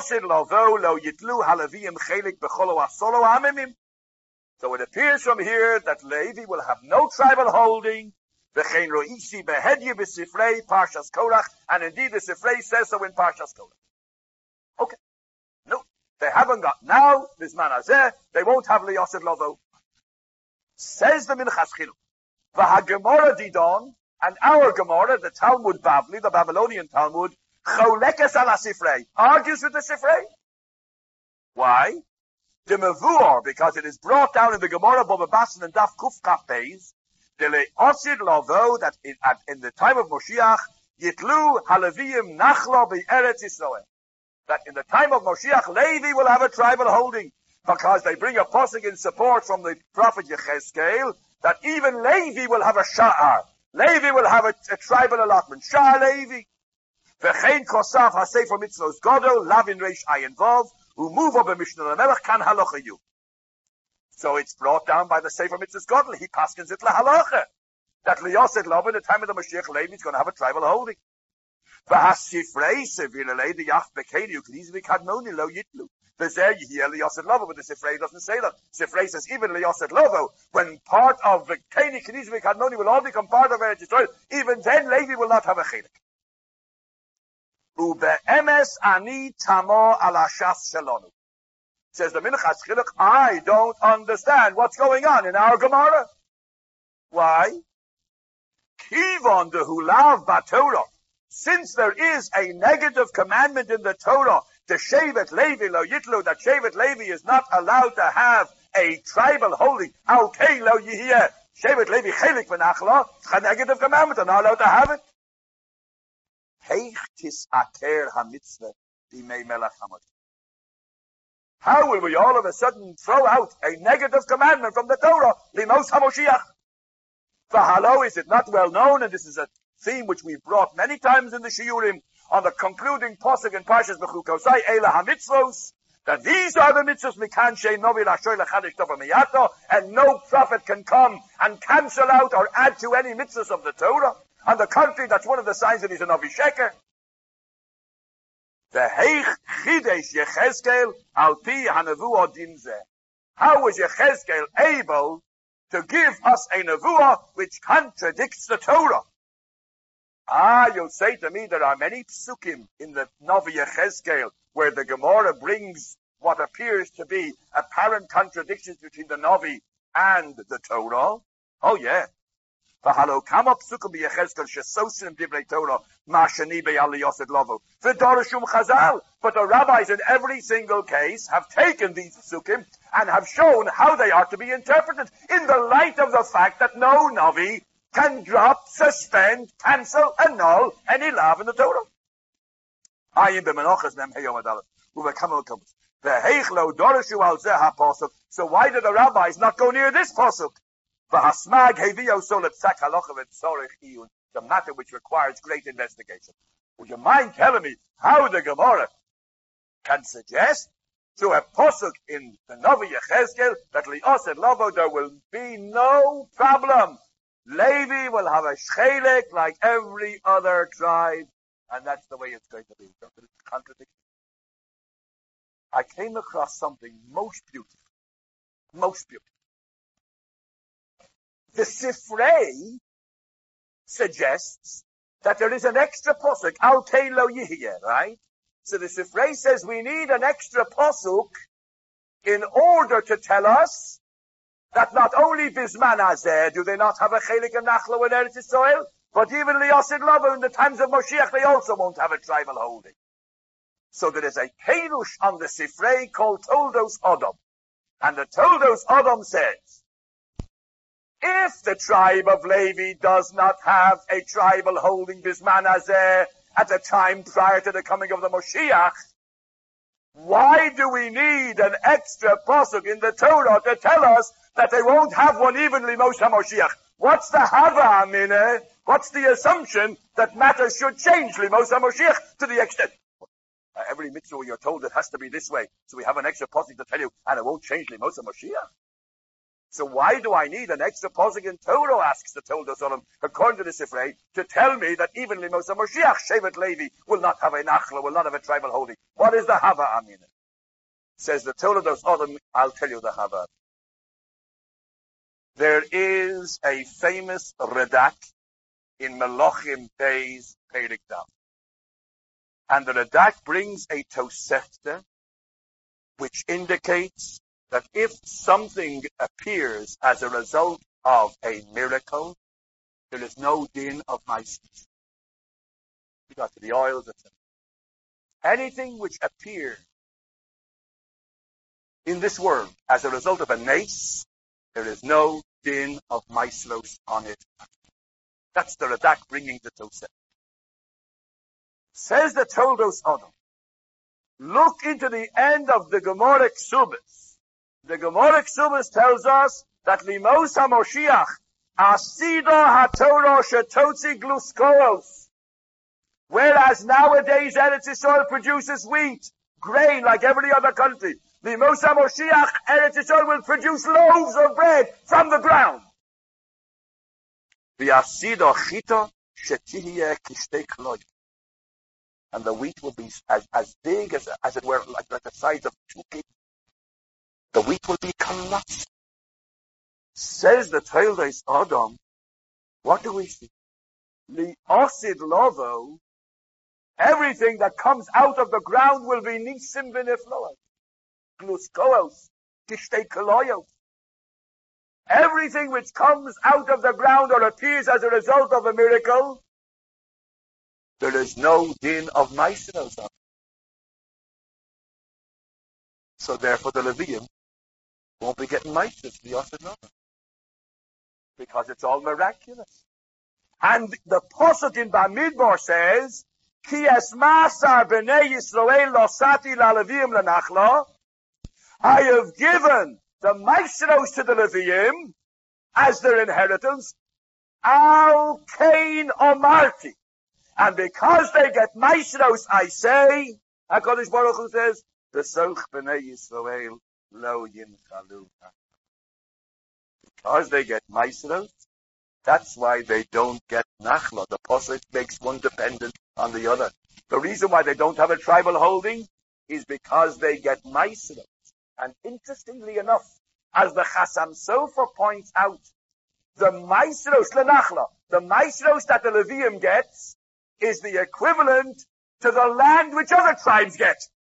it appears from here that Levi will have no tribal holding, and indeed the Sifrei says so in Parshas Korach. Okay. No, they haven't got. Now, this manazeh, they won't have Liyosid Lovo. Says the Minchas Chinuch, V'hagemora Didon, and our Gemara, the Talmud Bavli, the Babylonian Talmud, Cholekes ala Sifrei, argues with the Sifrei. Why? The Mevuah, because it is brought down in the Gemara Bava Basra and Daf Kuf Kaf Beis, the Le'osid Lavo, that in the time of Moshiach, Yitlu Halaviyim Nachlo Be'eretz Yisrael. That in the time of Moshiach, Levi will have a tribal holding, because they bring a posuk in support from the prophet Yechezkel, that even Levi will have a sha'ar. Levi will have a tribal allotment. Sha'ar Levi. V'chein kosaf ha-sefer mitzvos godol, lavin reish ayin vov, u'muvo b'mishnah l'melech kan halacha yu. So it's brought down by the sefer mitzvos godol. He paskins it lahalacha. That liyoset lov in the time of the Mashiach, Levi is going to have a tribal holding. The But the Sifrei doesn't say that. Sifrei says even Liyoset Lovo, when part of the Keni Kenizvik Hadmoni will all become part of Eretz Yisrael, even then Levi will not have a chelik. Ube'emes ani tamo ala shas shelonu. Says the Minchas Chinuch, I don't understand what's going on in our Gemara. Why? Kivon dehu lav b'Torah. Since there is a negative commandment in the Torah, the Shevet Levi lo yitlu, that Shevet Levi is not allowed to have a tribal holding. Okay, lo yihiyeh. Shevet Levi chelik v'nachla. It's a negative commandment. They're not allowed to have it. Heich tisaker hamitzvah b'mei melech haMoshiach. How will we all of a sudden throw out a negative commandment from the Torah? Limos haMoshiach. V'halo, is it not well known, and this is a theme which we've brought many times in the Shiurim, on the concluding pasuk in Parshas Bechukosai, Eila HaMitzvos, that these are the mitzvos mikan shein novi lashoy lechadish tova miyato, and no prophet can come and cancel out or add to any mitzvos of the Torah. On the contrary, that's one of the signs that he's a novi sheker. The heich chidesh Yechezkel al pi hanevuah dinzeh. How was Yechezkel able to give us a nevuah which contradicts the Torah? You'll say to me there are many psukim in the Novi Yechezkel where the Gemara brings what appears to be apparent contradictions between the Novi and the Torah. Oh yeah. V'halo kama psukim b'Yechezkel shesosim divrei Torah ma'shani be'al liyoset lovo v'dorashum chazal. But the rabbis in every single case have taken these psukim and have shown how they are to be interpreted in the light of the fact that no Novi can drop, suspend, cancel, annul any law in the Torah. So why did the rabbis not go near this pasuk? The matter which requires great investigation. Would you mind telling me how the Gemara can suggest to a pasuk in the Novi Yechezkel that li'osed lovo there will be no problem? Levi will have a shchelek like every other tribe, and that's the way it's going to be. It's a contradiction. I came across something most beautiful. Most beautiful. The Sifrei suggests that there is an extra pasuk, al kei lo yihiyeh, right? So the Sifrei says we need an extra pasuk in order to tell us that not only Bisman Azeh do they not have a chelik and nachlo in Eretz Yisrael, but even Liyosid Lovo in the times of Moshiach they also won't have a tribal holding. So there is a Perush on the Sifrei called Toldos Odom. And the Toldos Odom says, if the tribe of Levi does not have a tribal holding Bisman Azeh at the time prior to the coming of the Moshiach, why do we need an extra pasuk in the Torah to tell us that they won't have one evenly Moshe HaMoshiach? What's the hava amine? What's the assumption that matters should change Limos HaMoshiach to the extent? Every mitzvah you're told it has to be this way, so we have an extra pasuk to tell you, and it won't change Limos HaMoshiach. So why do I need an extra pasuk in Torah, asks the Toldos Odom, according to the Sifrei, to tell me that even Limos HaMoshiach, Shevet Levi, will not have a nachla, will not have a tribal holding? What is the hava amine? Says the Toldos Odom, I'll tell you the hava. There is a famous Radak in Melachim Beis Perek Dalet. And the Radak brings a Tosefta which indicates that if something appears as a result of a miracle, there is no din of ma'asos. We got to the oils, etc. Anything which appears in this world as a result of a nace, there is no din of ma'asos on it. That's the Radak bringing the Tosefta. Says the Toldos Odom, look into the end of the Gemara Ksubas. The Gemara Ksubas tells us that Limos HaMoshiach, Asida HaTorah Shetotzi Gluskolos. Whereas nowadays Eretz Yisrael produces wheat, grain like every other country. Limos HaMoshiach, Eretz Yisrael will produce loaves of bread from the ground. V'asida Chita Shetihiyeh Kishtei Kloy. and the wheat will be as big as it were, like the size of 2 kids. The wheat will be colossal. Says the Toldos Adam, what do we see? Li osid lovo, everything that comes out of the ground will be nisim v'nifloos, gluskoos, kishtei. Everything which comes out of the ground or appears as a result of a miracle, there is no din of maisinos on it. So therefore the Levium won't be getting maisis, the osid lovo, because it's all miraculous. And the Pasuk in Bamidbar says, Ki es masar b'nei Yisrael losati la'leviim l'nachla, I have given the maestros to the Leviim as their inheritance, al kain omarti. And because they get maestros, I say, HaKadosh Baruch Hu says, V'soch b'nei Yisrael lo yinchalu. Because they get maestros, that's why they don't get nachla. The pasuk makes one dependent on the other. The reason why they don't have a tribal holding is because they get maestros. And interestingly enough, as the Chasam Sofer points out, the maestros lenachla, the maestros that the Levium gets, is the equivalent to the land which other tribes get.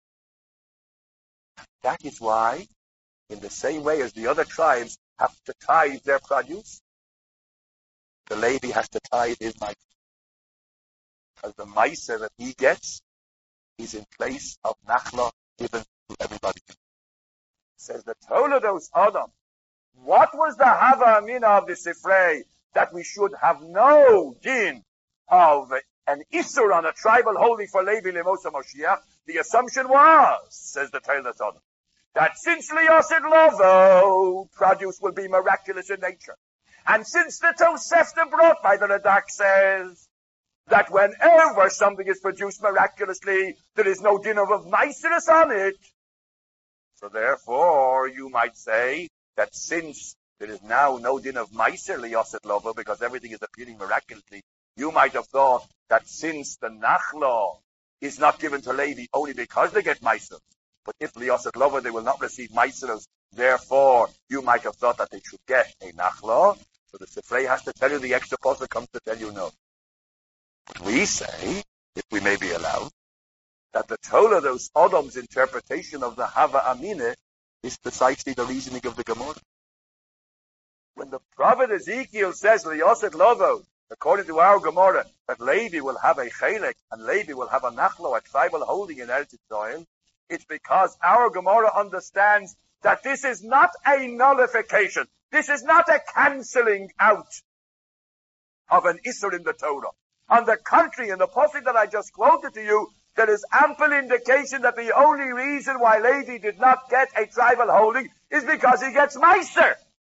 That is why, in the same way as the other tribes have to tithe their produce, the Levi has to tithe his meiser. Because the meiser that he gets is in place of nachla given to everybody. Says the Toldos Adam, what was the Hava Amina of the Sifrei that we should have no din of an Isur on a tribal holy for Levi Limosa Moshiach? The assumption was, says the Toldos Adam, that since Liosid Lovo, produce will be miraculous in nature. And since the Tosefta brought by the Radak says that whenever something is produced miraculously, there is no din of meiserus on it. So therefore, you might say that since there is now no din of meiser liyoset lovo, because everything is appearing miraculously, you might have thought that since the nachlo is not given to Levi only because they get meiser, but if liyoset lovo they will not receive meiserus, therefore you might have thought that they should get a nachlo. So the Sifrei has to tell you, the extra pasuk comes to tell you no. But we say, if we may be allowed, that the Toldos Adam's interpretation of the Hava Amine is precisely the reasoning of the Gemara. When the prophet Ezekiel says, Liyoset Lovo, according to our Gemara, that Levi will have a Chelek and Levi will have a Nachlo, a tribal holding in Eretz Yisrael, it's because our Gemara understands that this is not a nullification. This is not a cancelling out of an Isser in the Torah. On the contrary, in the passage that I just quoted to you, there is ample indication that the only reason why Levi did not get a tribal holding is because he gets Meiser.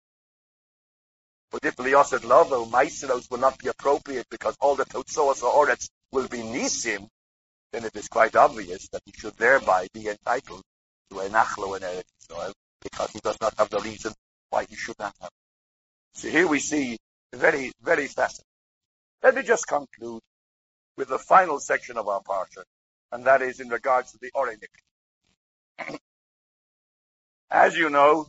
But if Liyoset Lovo, Meiseros will not be appropriate because all the Totzoos or Oretz will be Nisim, then it is quite obvious that he should thereby be entitled to a Nachlo in Eretz Yisrael, because he does not have the reason why he should not have it. So here we see very, very fascinating. Let me just conclude with the final section of our parsha, and that is in regards to the Orenik. As you know,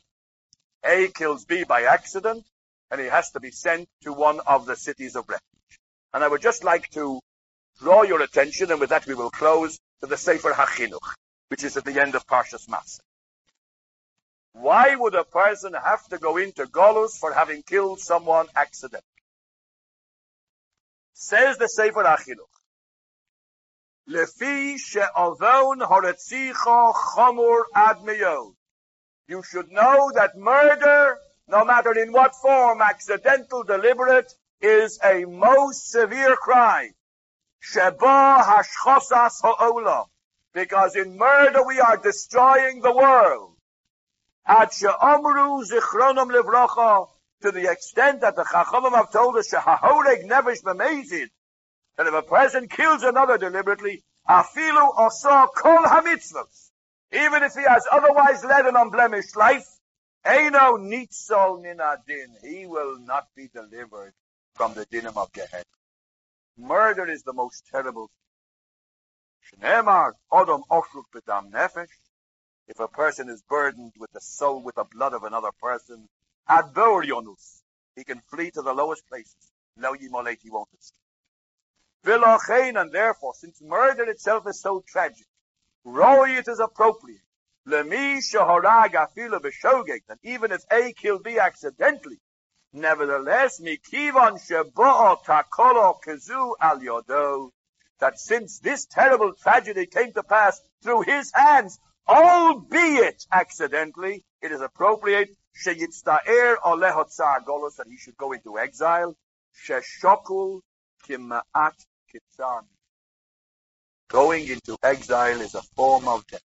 A kills B by accident, and he has to be sent to one of the cities of refuge. And I would just like to draw your attention, and with that we will close, to the Sefer HaChinuch, which is at the end of Parshas Maseh. Why would a person have to go into Golus for having killed someone accidentally? Says the Sefer HaChinuch, Lefi she'ovon horetzicha chamur ad meyod. You should know that murder, no matter in what form, accidental, deliberate, is a most severe crime. Sheba hashchosas ha'olam. Because in murder we are destroying the world. Ad she'amru zichronom livracha. To the extent that the Chachamim have told us, shehahoreg nevish b'mezid, that if a person kills another deliberately, afilu osa kol hamitzvos, even if he has otherwise led an unblemished life, eino nitzol min adin, he will not be delivered from the dinim of Gehenna. Murder is the most terrible. Shneemar, Odom Oshruk B'dam Nefesh. If a person is burdened with the soul, with the blood of another person, Ad Beorionus, he can flee to the lowest places. Lo Yimoleit, he won't escape. V'lochein, and therefore, since murder itself is so tragic, Roi, it is appropriate. Lemi shehorag afilu b'shogeg, that even if A killed B accidentally, nevertheless, mikivan shebo'o takolo kezu al yodo, that since this terrible tragedy came to pass through his hands, albeit accidentally, it is appropriate sheyitzta'er olehot tsar golos, that he should go into exile. Sheshokul kima'at kitzan. Going into exile is a form of death.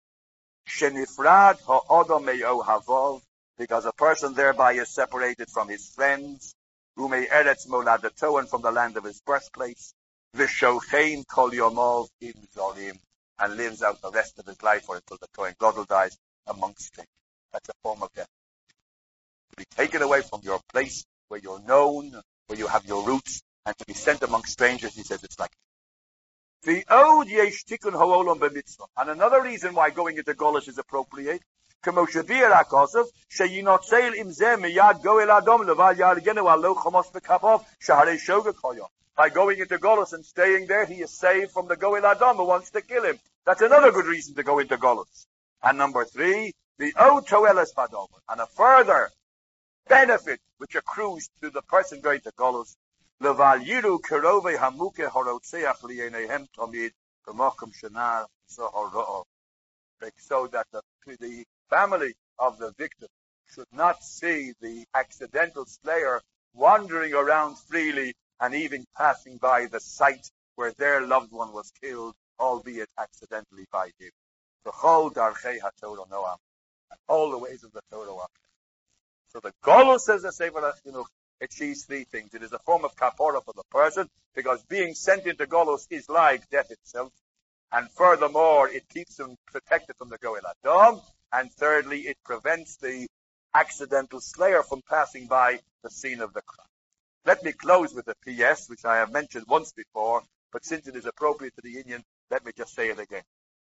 Shenifrad ha'odom me'o havov, because a person thereby is separated from his friends, umei eretz moladato, and from the land of his birthplace, v'shochein kol yomov im zorim, and lives out the rest of his life or until the Kohen Gadol dies amongst strangers. That's a form of death. To be taken away from your place where you're known, where you have your roots, and to be sent amongst strangers, he says it's like the Od yesh tikkun ha'olam b'mitzvah. And another reason why going into Golus is appropriate, כמו שביאר הכוסף, שינוצל עם זה מיד גואל אדום לבל יהרגנו על לא חמוס בכפיו, שהרי שוגג היה. By going into Golus and staying there, he is saved from the Goel Adam who wants to kill him. That's another good reason to go into Golus. And number 3, the Od Toeles Badover, and a further benefit which accrues to the person going to Golus, Leval Yiru Kirove Hamuke Horotseach Lienehem Tomid B'mokum Shanar Zohoro'o, so that the family of the victim should not see the accidental slayer wandering around freely and even passing by the site where their loved one was killed, albeit accidentally by him. V'chol darchei haTorah noam, and all the ways of the Torah are. So the Golus, says the Sefer HaChinuch, achieves 3 things. It is a form of kapora for the person, because being sent into Golus is like death itself. And furthermore, it keeps him protected from the Goel Adam. And thirdly, it prevents the accidental slayer from passing by the scene of the crime. Let me close with a PS, which I have mentioned once before, but since it is appropriate to the Indian, let me just say it again.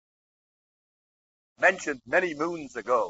Mentioned many moons ago,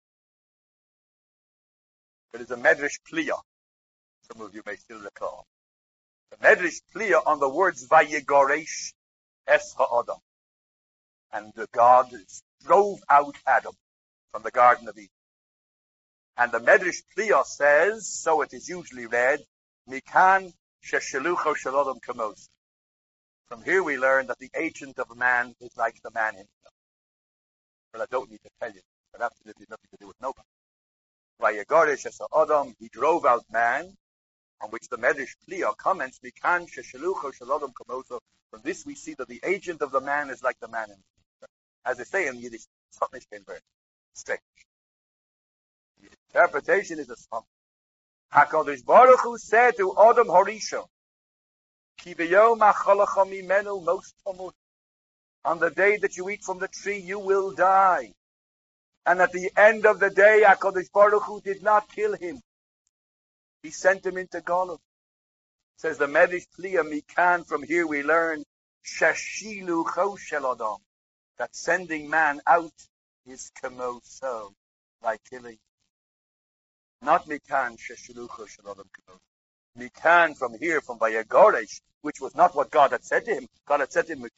there is a Medrash Pliya. Some of you may still recall. The Medrash Pliya on the words Vayigoresh Es Ha'adam. And the God drove out Adam from the Garden of Eden. And the Medrash Pliya says, so it is usually read, Mikan Sheshelucho Shalodam Kamos. From here we learn that the agent of man is like the man himself. Well, I don't need to tell you, but absolutely nothing to do with nobody. Vayigoresh Es Ha'adam, he drove out man, on which the Medrash Pliya comments, Mikan Sheshelucho Shalodam Kamoso. From this we see that the agent of the man is like the man himself. As they say in Yiddish, strange. The interpretation is as follows. HaKadosh Baruch Hu said to Adam Harishon, Ki b'yom achalacha mimenu mos tamut. On the day that you eat from the tree, you will die. And at the end of the day, HaKadosh Baruch Hu did not kill him. He sent him into Golus. Says the Medrash Pliya Mikan, from here we learn, Shashilu Cho Shel Adam, that sending man out is kamoso, like killing. Not Mikan Shashilu Cho Shel Adam kamoso. Mikan, from here, from Vayigoresh, which was not what God had said to him. God had said to him,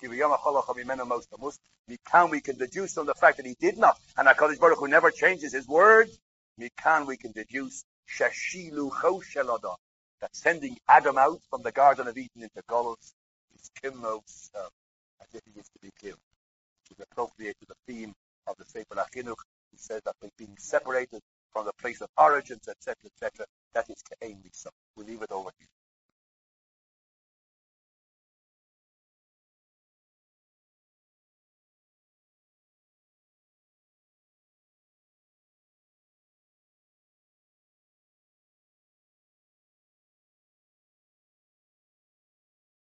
Mikan, we can deduce from the fact that he did not, and HaKadosh Baruch Hu never changes his word. Mikan, we can deduce Shashilu Cho Shel Adam, that sending Adam out from the Garden of Eden into Golus is kimos, as if he is to be killed. Which is appropriate to the theme of the Sefer HaChinuch, who says that by being separated from the place of origins, etc., that is Ke'en Misa. We'll leave it over here.